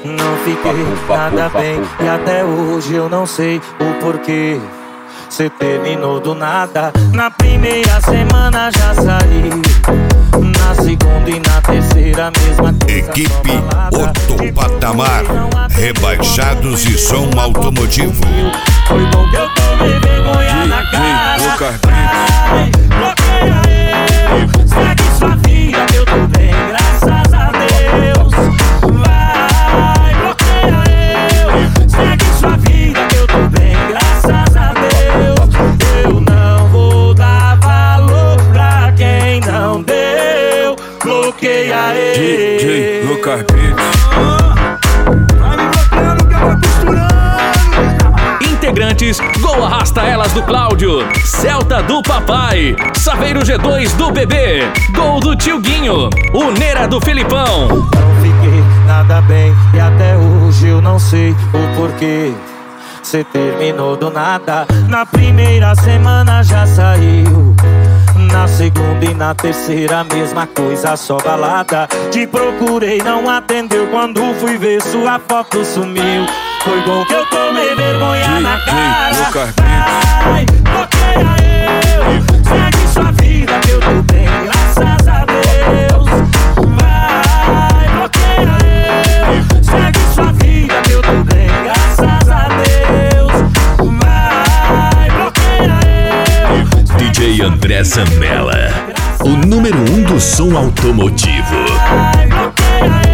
Não fiquei nada bem e até hoje eu não sei o porquê. Cê terminou do nada. Na primeira semana já saí, na segunda e na terceira mesma coisa. Equipe Outro Patamar, rebaixados e som automotivo. Foi bom que eu tomei vergonha na cara. Vai, bloqueia eu, segue sua vida que eu tô bem, graças a Deus. Vai, bloqueia eu, segue sua vida que eu tô bem, graças a Deus. Eu não vou dar valor pra quem não deu. Bloqueia ele. DJ Lucas Beats. Vai me bloqueando que eu vou costurando. Integrantes: Gol Arrasta Elas do Cláudio, Celta do Papai, Saveiro G2 do Bebê, Gol do Tio Guinho, Uneira do Filipão. Não fiquei nada bem e até hoje eu não sei o porquê. Cê terminou do nada. Na primeira semana já saiu, na segunda e na terceira mesma coisa, só balada. Te procurei, não atendeu, quando fui ver sua foto sumiu. Foi bom que eu tomei vergonha na cara. Vai, bloqueia eu, segue sua vida que eu tô bem, graças a Deus. Vai, bloqueia eu, segue sua vida que eu tô bem, graças a Deus. Vai, bloqueia eu. DJ André Zambella, o número 1 do som automotivo. Vai, bloqueia eu.